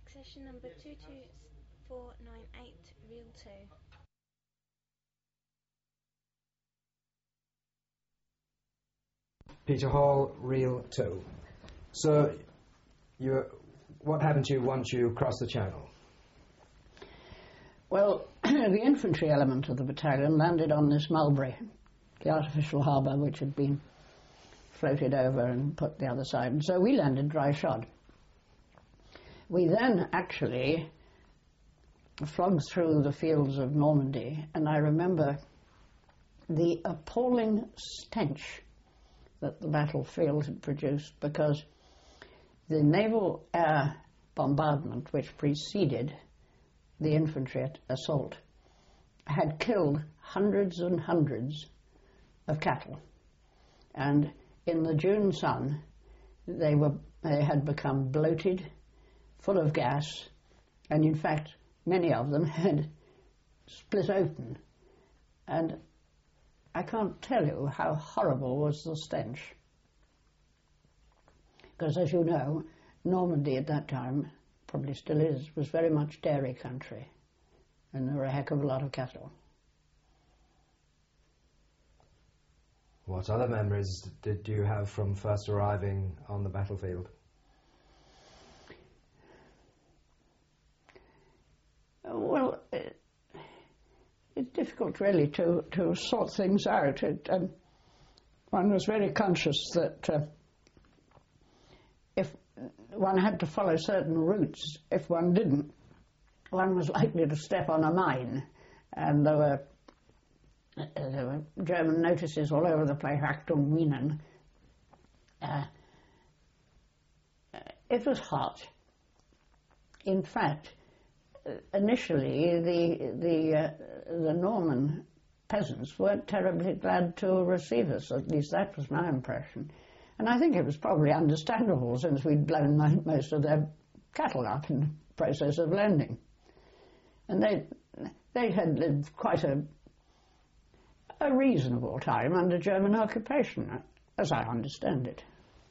Succession number 22498, reel 2. Peter Hall, reel 2. So, what happened to you once you crossed the channel? Well, the infantry element of the battalion landed on this Mulberry, the artificial harbour which had been floated over and put the other side. And so we landed dry shod. We then actually flogged through the fields of Normandy, and I remember the appalling stench that the battlefield had produced, because the naval air bombardment which preceded the infantry assault had killed hundreds and hundreds of cattle, and in the June sun they had become bloated, full of gas, and in fact many of them had split open, and I can't tell you how horrible was the stench, because as you know, Normandy at that time, probably still is, was very much dairy country, and there were a heck of a lot of cattle. What other memories did you have from first arriving on the battlefield? Well, it's difficult really to sort things out. One was very conscious that if one had to follow certain routes, if one didn't, one was likely to step on a mine, and there were German notices all over the place, Achtung Minen. It was hot. In fact, initially the Norman peasants weren't terribly glad to receive us, at least that was my impression. And I think it was probably understandable, since we'd blown most of their cattle up in the process of landing. And they had lived quite a reasonable time under German occupation, as I understand it.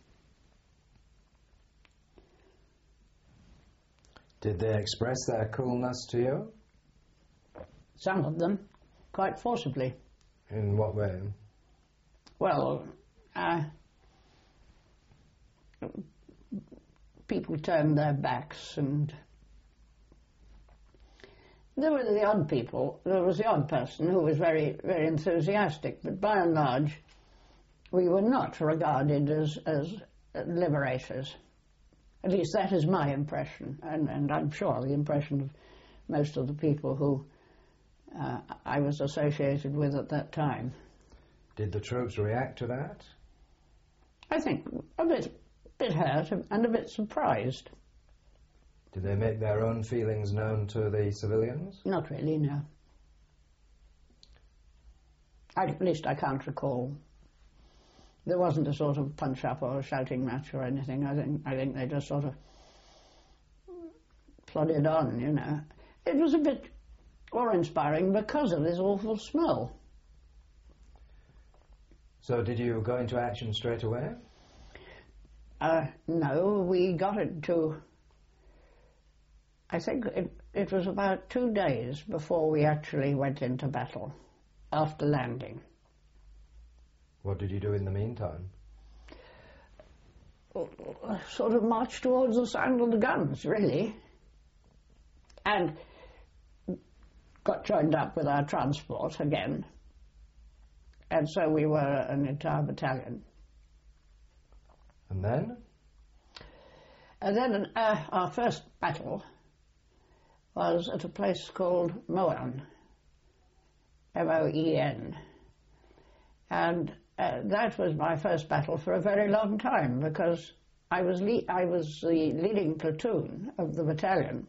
Did they express their coolness to you? Some of them, quite forcibly. In what way? Well, people turned their backs, and there were the odd people. There was the odd person who was very, very enthusiastic, but by and large we were not regarded as liberators. At least that is my impression, and I'm sure the impression of most of the people who I was associated with at that time. Did the troops react to that? I think a bit hurt and a bit surprised. Did they make their own feelings known to the civilians? Not really, no. At least I can't recall. There wasn't a sort of punch-up or a shouting match or anything. I think they just sort of plodded on, you know. It was a bit awe-inspiring because of this awful smell. So did you go into action straight away? No, we got it to... I think it was about 2 days before we actually went into battle, after landing. What did you do in the meantime? Sort of marched towards the sound of the guns, really. And got joined up with our transport again. And so we were an entire battalion. And then? And then our first battle was at a place called Moen, M-O-E-N. And that was my first battle for a very long time, because I was the leading platoon of the battalion.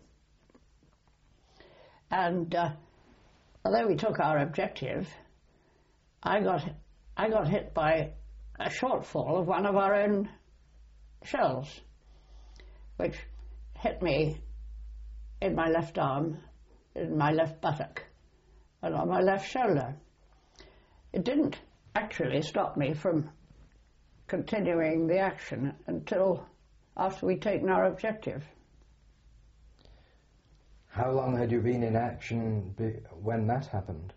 And although we took our objective, I got hit by a shortfall of one of our own shells, which hit me in my left arm, in my left buttock, and on my left shoulder. It didn't actually stop me from continuing the action until after we'd taken our objective. How long had you been in action when that happened?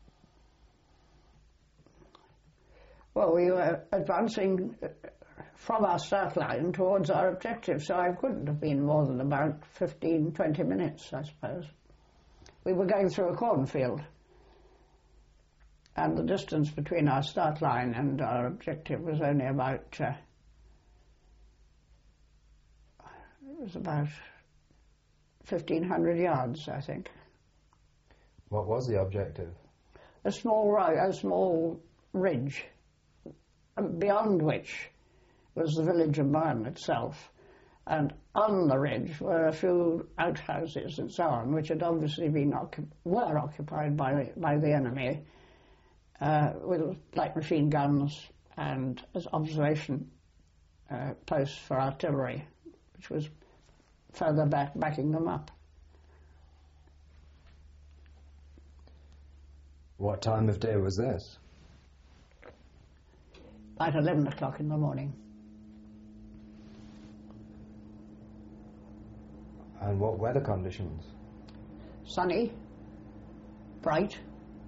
Well, we were advancing from our start line towards our objective, so I couldn't have been more than about 15, 20 minutes, I suppose. We were going through a cornfield, and the distance between our start line and our objective was only about, it was about 1,500 yards, I think. What was the objective? A small ridge, beyond which was the village of Marne itself, and on the ridge were a few outhouses and so on, which had obviously been were occupied by the enemy, with light machine guns and as observation posts for artillery, which was further backing them up. What time of day was this? At 11 o'clock in the morning. And what weather conditions? Sunny, bright,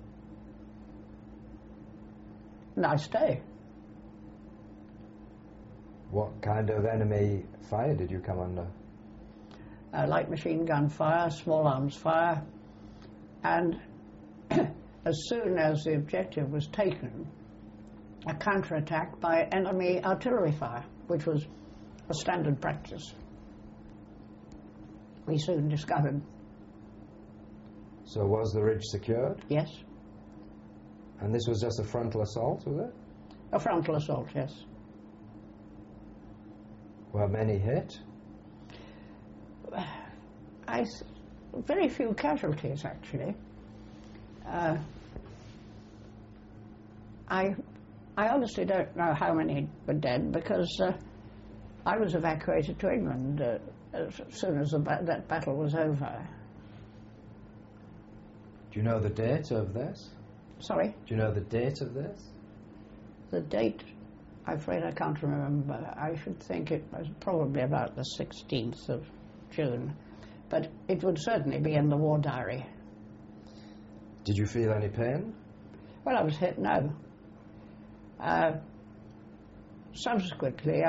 nice day. What kind of enemy fire did you come under? Light machine gun fire, small arms fire, and as soon as the objective was taken, a counterattack by enemy artillery fire, which was a standard practice. We soon discovered. So was the ridge secured? Yes. And this was just a frontal assault, was it? A frontal assault, yes. Were many hit? Very few casualties, actually. I honestly don't know how many were dead, because I was evacuated to England as soon as that battle was over. Do you know the date of this? Sorry? Do you know the date of this? The date, I'm afraid I can't remember. I should think it was probably about the 16th of June. But it would certainly be in the war diary. Did you feel any pain? Well, I was hit, no. Subsequently,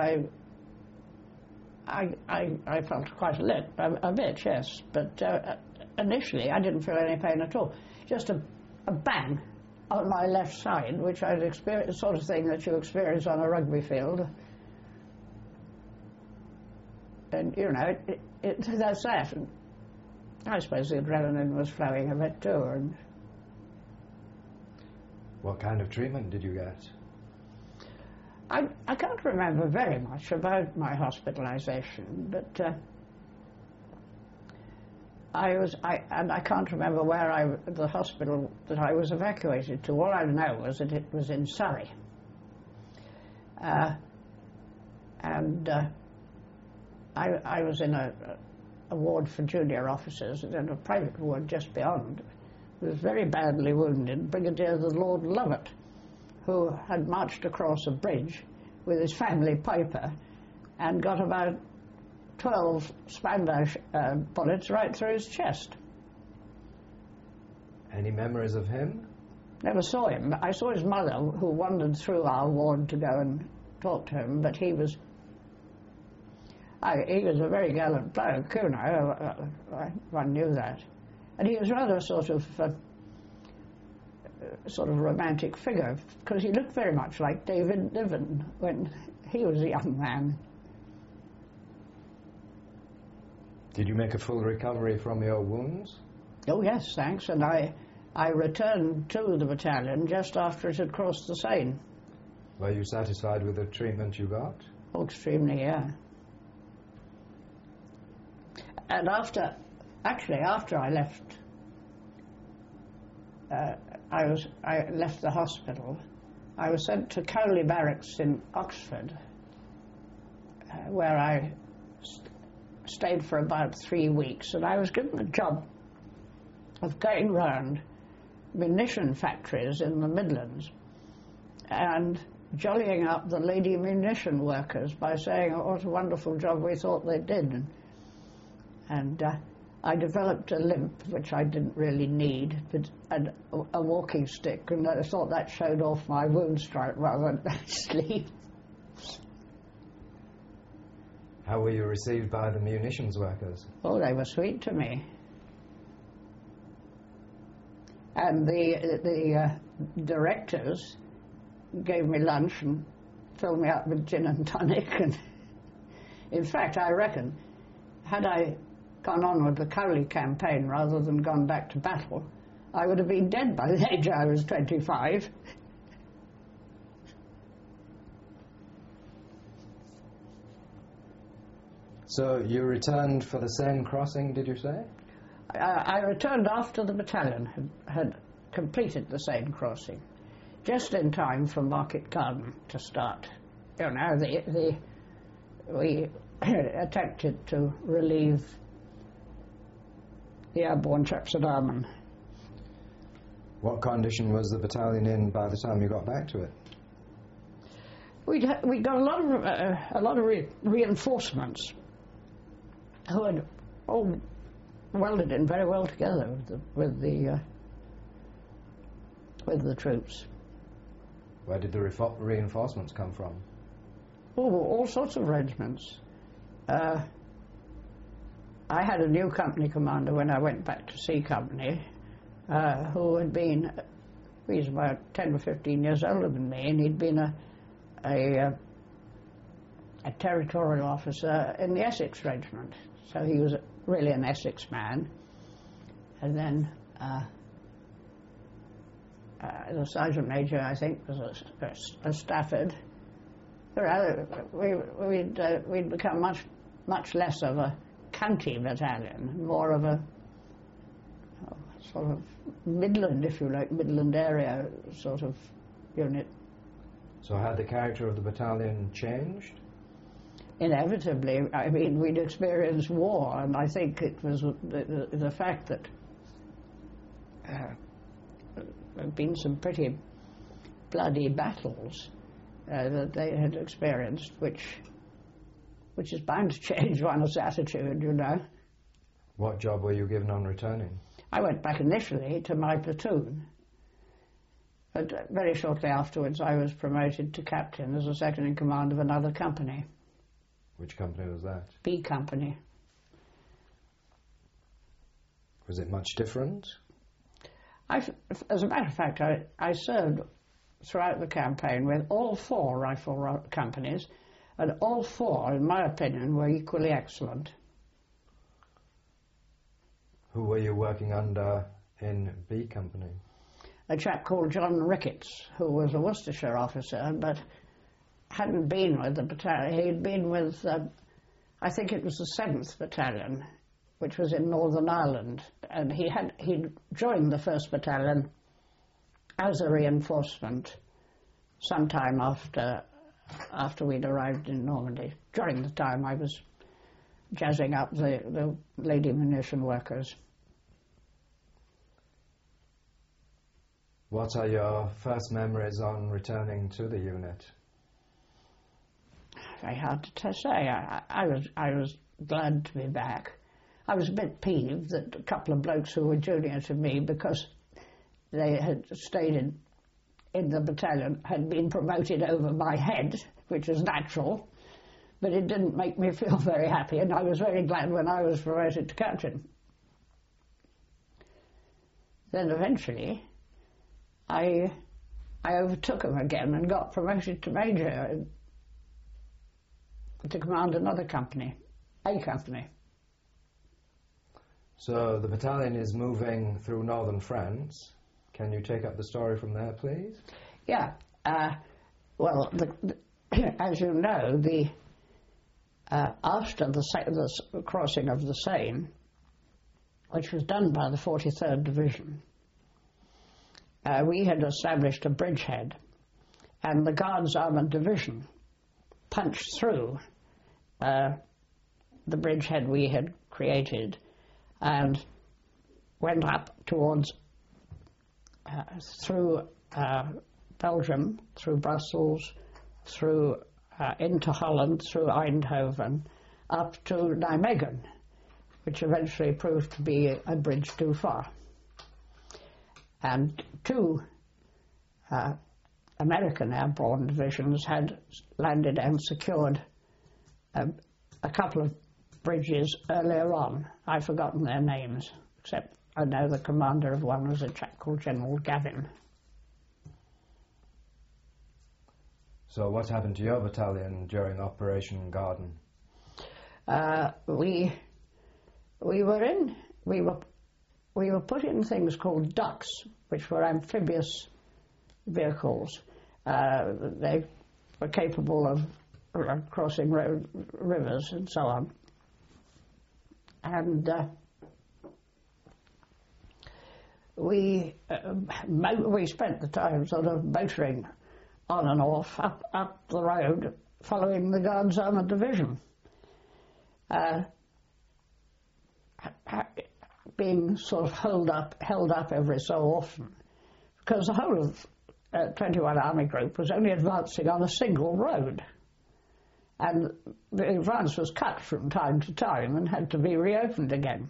I felt quite a bit, yes. But initially, I didn't feel any pain at all. Just a bang on my left side, which I'd experienced, the sort of thing that you experience on a rugby field. And, you know, that's that. And I suppose the adrenaline was flowing a bit too. And what kind of treatment did you get? I can't remember very much about my hospitalization, but I can't remember the hospital that I was evacuated to. All I know was that it was in Surrey. I was in a ward for junior officers and a private ward just beyond. He was very badly wounded, Brigadier the Lord Lovat, who had marched across a bridge with his family Piper and got about 12 Spandau bullets right through his chest. Any memories of him? Never saw him. I saw his mother, who wandered through our ward to go and talk to him, but he was a very gallant bloke, you know. One knew that. And he was rather a sort of romantic figure, because he looked very much like David Niven when he was a young man. Did you make a full recovery from your wounds? Oh yes, thanks, and I returned to the battalion just after it had crossed the Seine. Were you satisfied with the treatment you got? Oh, extremely, yeah. And after I left, I left the hospital, I was sent to Cowley Barracks in Oxford, where I stayed for about 3 weeks, and I was given the job of going round munition factories in the Midlands and jollying up the lady munition workers by saying what a wonderful job we thought they did. And I developed a limp, which I didn't really need, but and a walking stick, and I thought that showed off my wound stripe rather than sleep. How were you received by the munitions workers? Oh, they were sweet to me. And the directors gave me lunch and filled me up with gin and tonic. And in fact, I reckon, had I gone on with the Cowley campaign rather than gone back to battle, I would have been dead by the age I was 25. So you returned for the Seine crossing, did you say? I returned after the battalion had completed the Seine crossing, just in time for Market Garden to start. You know, we attempted to relieve the airborne troops at Armagh. What condition was the battalion in by the time you got back to it? We got a lot of reinforcements who had all welded in very well together with the troops. Where did the reinforcements come from? Oh, all sorts of regiments. I had a new company commander when I went back to C Company, who had been, he's about 10 or 15 years older than me, and he'd been a territorial officer in the Essex Regiment. So he was really an Essex man. And then the sergeant major, I think, was a Stafford. We'd become much less of a county battalion, more of a sort of Midland, if you like, Midland area sort of unit. So had the character of the battalion changed? Inevitably. I mean, we'd experienced war, and I think it was the fact that there had been some pretty bloody battles that they had experienced, which is bound to change one's attitude, you know. What job were you given on returning? I went back initially to my platoon, but very shortly afterwards I was promoted to captain as a second in command of another company. Which company was that? B Company. Was it much different? As a matter of fact, I served throughout the campaign with all four rifle companies, and all four, in my opinion, were equally excellent. Who were you working under in B Company? A chap called John Ricketts, who was a Worcestershire officer, but hadn't been with the battalion. He'd been with, I think it was the 7th Battalion, which was in Northern Ireland, and he'd joined the 1st Battalion as a reinforcement sometime after we'd arrived in Normandy, during the time I was jazzing up the lady munition workers. What are your first memories on returning to the unit? Very hard to say. I was glad to be back. I was a bit peeved that a couple of blokes who were junior to me, because they had stayed in the battalion, had been promoted over my head, which is natural, but it didn't make me feel very happy, and I was very glad when I was promoted to captain. Then eventually I overtook them again and got promoted to major to command another company, A Company. So the battalion is moving through northern France. Can you take up the story from there, please? Yeah. Well, as you know, after the crossing of the Seine, which was done by the 43rd Division, we had established a bridgehead, and the Guards Armoured Division punched through the bridgehead we had created and went up towards through Belgium, through Brussels, into Holland, through Eindhoven, up to Nijmegen. which eventually proved to be a bridge too far. And two American airborne divisions had landed and secured a couple of bridges earlier on. I've forgotten their names, except I know the commander of one was a chap called General Gavin. So what happened to your battalion during Operation Garden? We were put in things called ducks, which were amphibious vehicles. They were capable of crossing rivers and so on. And we spent the time sort of motoring on and off up the road, following the Guards Armoured Division, being sort of held up every so often, because the whole of 21 Army Group was only advancing on a single road, and the advance was cut from time to time and had to be reopened again.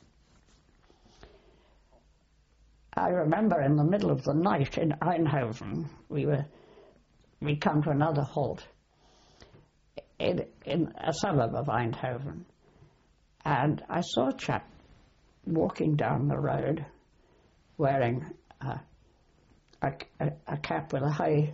I remember in the middle of the night in Eindhoven, we come to another halt in a suburb of Eindhoven, and I saw a chap walking down the road wearing a cap with a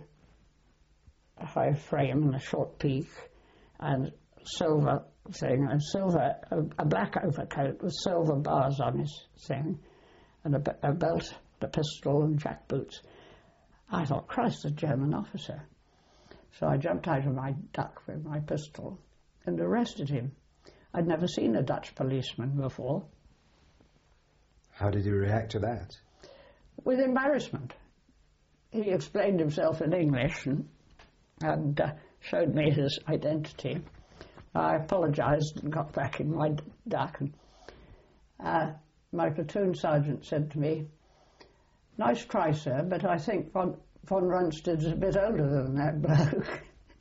high frame and a short peak and silver thing, and a black overcoat with silver bars on his thing, and a belt, a pistol and jack boots. I thought, Christ, a German officer. So I jumped out of my duck with my pistol and arrested him. I'd never seen a Dutch policeman before. How did you react to that? With embarrassment. He explained himself in English and showed me his identity. I apologised and got back in my duck. And, my platoon sergeant said to me, "Nice try, sir, but I think von Rundsted's a bit older than that bloke."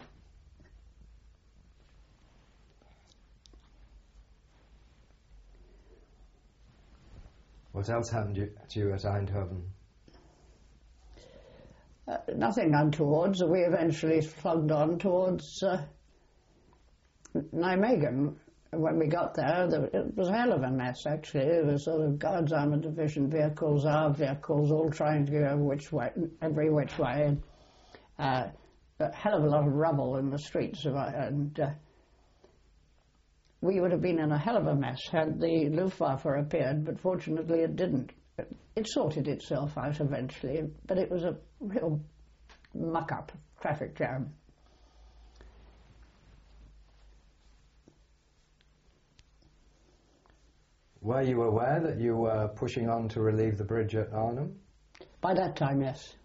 What else happened to you at Eindhoven? Nothing untoward. So we eventually slugged on towards Nijmegen. When we got there, it was a hell of a mess, actually. It was sort of Guards Armoured Division vehicles, our vehicles, all trying to go every which way, and a hell of a lot of rubble in the streets. And we would have been in a hell of a mess had the Luftwaffe appeared, but fortunately it didn't. It sorted itself out eventually, but it was a real muck-up, traffic jam. Were you aware that you were pushing on to relieve the bridge at Arnhem? By that time, yes.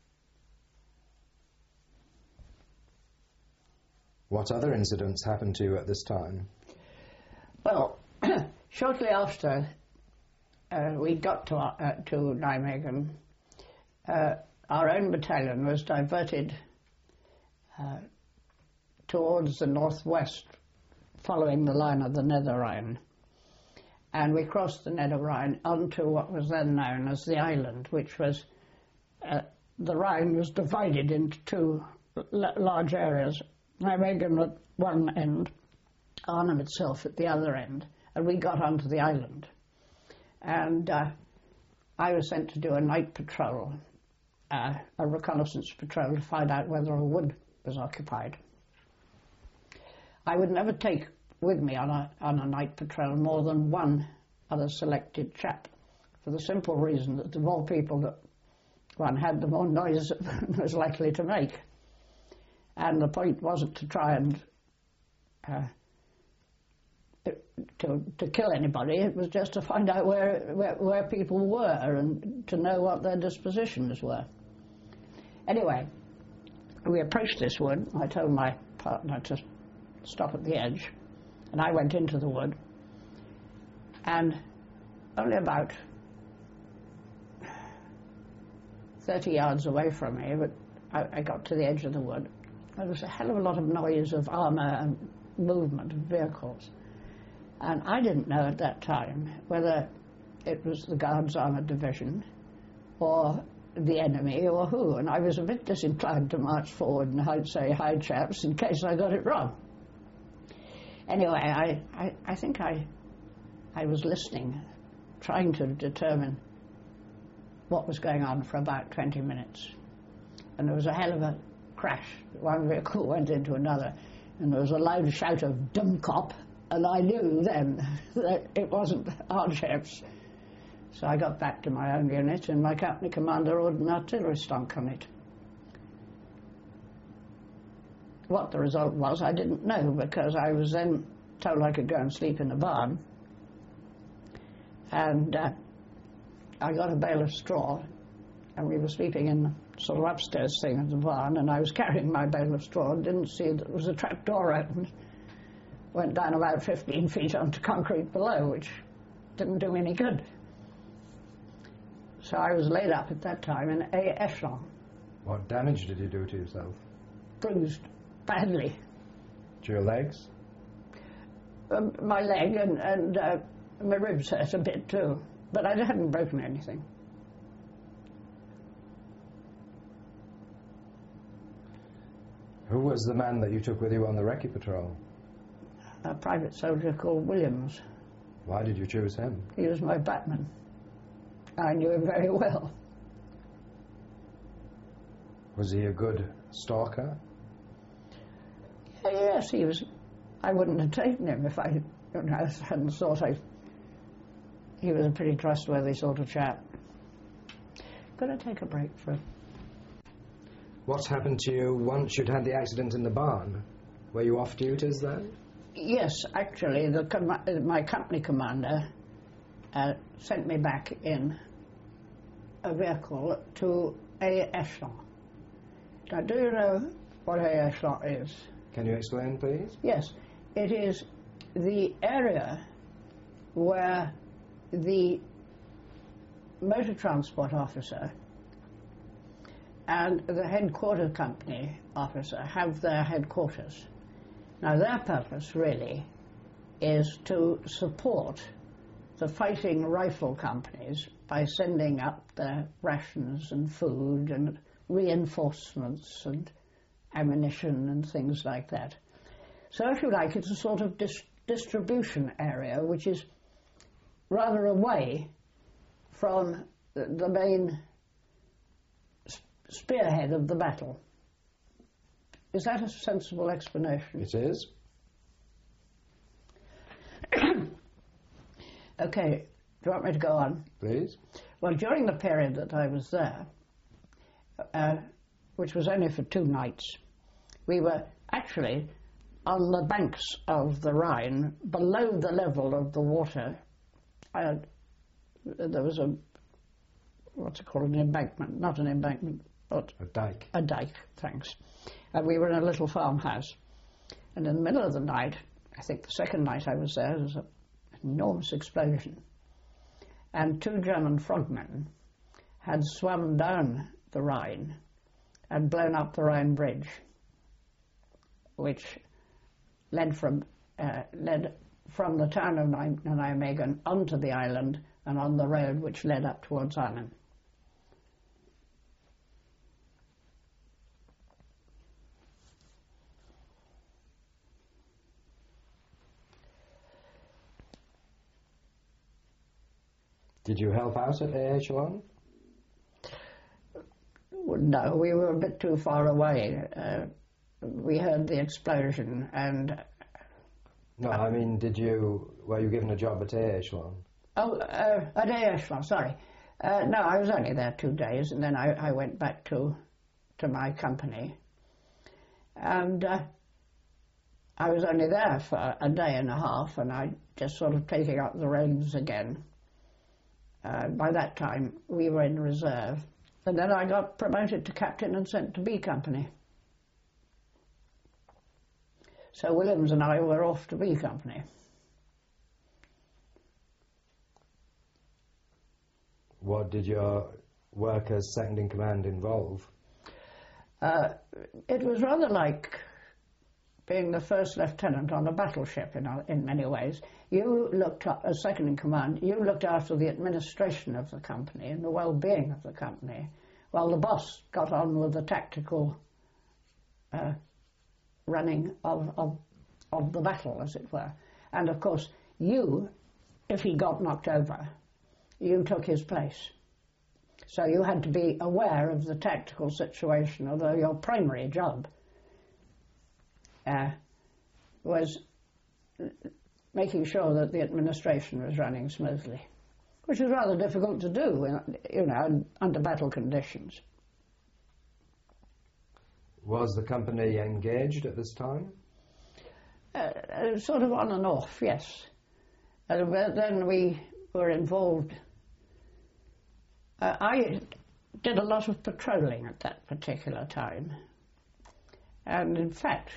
What other incidents happened to you at this time? Well, shortly after we got to Nijmegen, our own battalion was diverted towards the northwest, following the line of the Nether Rhine. And we crossed the Nether Rhine onto what was then known as the island, which was, the Rhine was divided into two large areas, Nijmegen at one end, Arnhem itself at the other end, and we got onto the island. And I was sent to do a night patrol, a reconnaissance patrol, to find out whether a wood was occupied. I would never take with me on a night patrol more than one other selected chap, for the simple reason that the more people that one had, the more noise it was likely to make. And the point wasn't to try and to kill anybody. It was just to find out where people were and to know what their dispositions were. Anyway, we approached this wood. I told my partner to stop at the edge, and I went into the wood, and only about 30 yards away from me, but I got to the edge of the wood. There was a hell of a lot of noise of armour and movement of vehicles. And I didn't know at that time whether it was the Guards Armoured Division or the enemy or who, and I was a bit disinclined to march forward and I'd say, "Hi chaps," in case I got it wrong. Anyway, I think I was listening, trying to determine what was going on for about 20 minutes. And there was a hell of a crash. One vehicle went into another, and there was a loud shout of "Dumb cop," and I knew then that it wasn't our chaps. So I got back to my own unit, and my company commander ordered an artillery stonk on it. What the result was, I didn't know, because I was then told I could go and sleep in the barn. And I got a bale of straw, and we were sleeping in the sort of upstairs thing of the barn, and I was carrying my bale of straw and didn't see that there was a trap door open. Went down about 15 feet onto concrete below, which didn't do me any good. So I was laid up at that time in A echelon. What damage did you do to yourself? Bruised badly. To your legs? My leg and my ribs hurt a bit too, but I hadn't broken anything. Who was the man that you took with you on the recce patrol? A private soldier called Williams. Why did you choose him? He was my batman. I knew him very well. Was he a good stalker? Yes, he was. I wouldn't have taken him if I hadn't thought he was a pretty trustworthy sort of chap. Could I take a break for... What happened to you once you'd had the accident in the barn? Were you off duties then? Yes, actually, my company commander sent me back in a vehicle to A echelon. Now, do you know what A echelon is? Can you explain, please? Yes, it is the area where the motor transport officer and the headquarter company officer have their headquarters. Now, their purpose really is to support the fighting rifle companies by sending up their rations and food and reinforcements and ammunition and things like that. So, if you like, it's a sort of distribution area which is rather away from the main spearhead of the battle. Is that a sensible explanation? It is. Okay, do you want me to go on? Please. Well, during the period that I was there, which was only for 2 nights, we were actually on the banks of the Rhine, below the level of the water. There was a, what's it called, an embankment, not an embankment, but... A dike. A dike, thanks. And we were in a little farmhouse. And in the middle of the night, I think the second night I was there was an enormous explosion. And 2 German frogmen had swum down the Rhine and blown up the Rhine Bridge, which led from the town of Nijmegen onto the island and on the road which led up towards Arnhem. Did you help out at A echelon? No, we were a bit too far away. We heard the explosion and... No, I mean, were you given a job at A echelon? Oh, at A echelon, sorry. No, I was only there 2 days, and then I went back to my company. And I was only there for a day and a half, and I just sort of taking up the reins again. By that time, we were in reserve. And then I got promoted to captain and sent to B Company. So Williams and I were off to B Company. What did your work as second in command involve? It was rather like being the first lieutenant on a battleship in many ways, you looked up, as second in command, you looked after the administration of the company and the well-being of the company, while the boss got on with the tactical running of the battle, as it were. And of course, you, if he got knocked over, you took his place. So you had to be aware of the tactical situation, although your primary job was making sure that the administration was running smoothly, which is rather difficult to do, under battle conditions. Was the company engaged at this time? Sort of on and off, yes. But then we were involved. I did a lot of patrolling at that particular time. And in fact,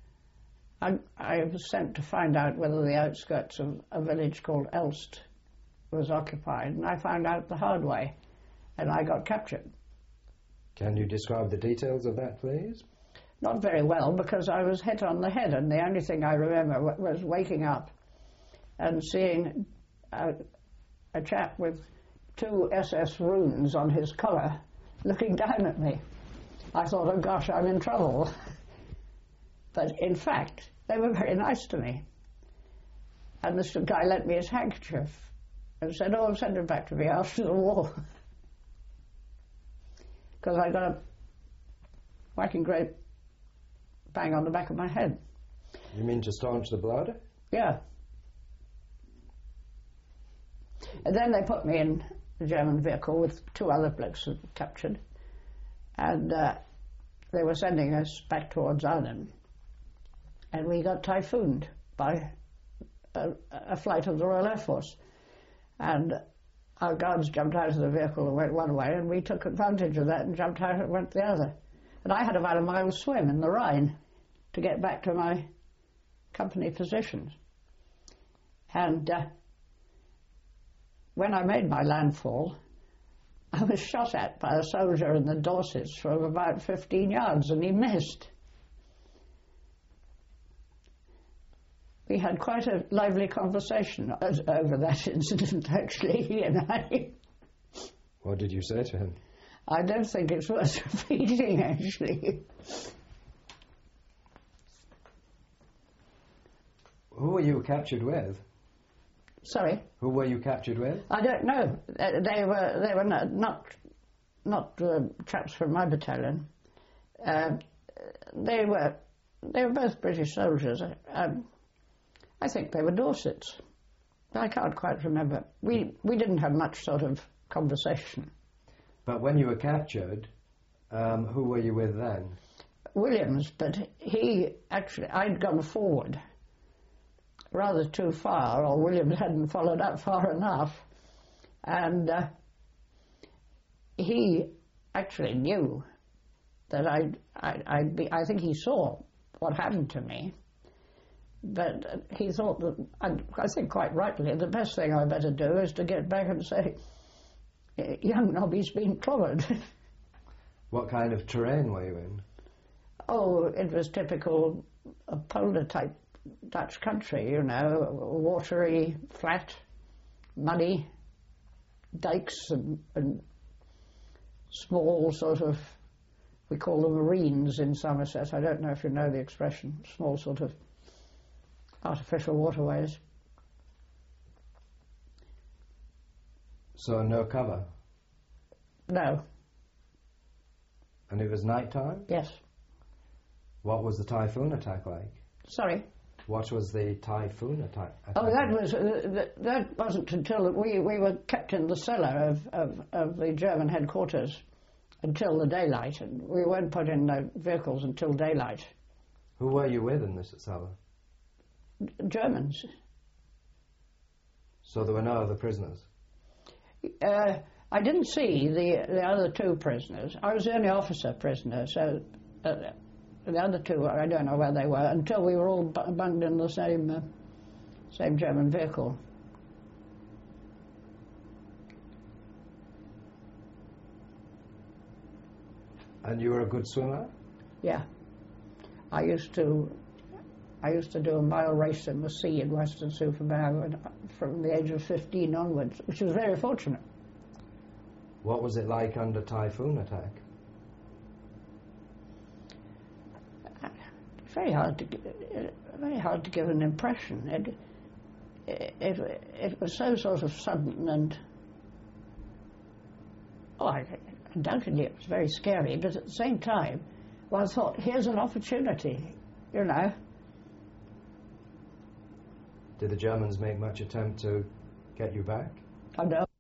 I was sent to find out whether the outskirts of a village called Elst was occupied, and I found out the hard way, and I got captured. Can you describe the details of that, please? Not very well, because I was hit on the head, and the only thing I remember was waking up and seeing a chap with 2 SS runes on his collar looking down at me. I thought, oh gosh, I'm in trouble. But in fact, they were very nice to me. And this guy lent me his handkerchief and said, oh, send it back to me after the war. Because I got a whacking great bang on the back of my head. You mean to staunch the blood? Yeah. And then they put me in the German vehicle with 2 other blokes that were captured, and they were sending us back towards Arnhem, and we got typhooned by a flight of the Royal Air Force, and our guards jumped out of the vehicle and went one way, and we took advantage of that and jumped out and went the other. And I had about a mile swim in the Rhine to get back to my company positions. And when I made my landfall, I was shot at by a soldier in the Dorsets from about 15 yards, and he missed. We had quite a lively conversation over that incident, actually, he and I. What did you say to him? I don't think it's worth repeating, actually. Who were you captured with? Sorry? Who were you captured with? I don't know. They were not chaps from my battalion. They were both British soldiers. I think they were Dorsets. I can't quite remember. We didn't have much sort of conversation. But when you were captured, who were you with then? Williams, but I'd gone forward rather too far, or Williams hadn't followed up far enough, and he actually knew that I'd be. I think he saw what happened to me, but he thought that, I think quite rightly, the best thing I better do is to get back and say, young Nobby's been clobbered. What kind of terrain were you in? Oh, it was typical polar-type Dutch country, watery, flat, muddy, dikes and small sort of, we call them marines in Somerset. I don't know if you know the expression, small sort of artificial waterways. So no cover? No. And it was night time? Yes. What was the typhoon attack like? Sorry? What was the typhoon attack? Oh, that wasn't until we were kept in the cellar of the German headquarters until the daylight, and we weren't put in the vehicles until daylight. Who were you with in this cellar? Germans. So there were no other prisoners? I didn't see the other 2 prisoners. I was the only officer prisoner, so the other 2, I don't know where they were, until we were all bunged in the same German vehicle. And you were a good swimmer? Yeah. I used to I used to do a mile race in the sea in Western Supermare from the age of 15 onwards, which was very fortunate. What was it like under typhoon attack? Very hard to give an impression. It was so sort of sudden, and undoubtedly it was very scary. But at the same time, well, I thought, here's an opportunity, you know. Did the Germans make much attempt to get you back? I know.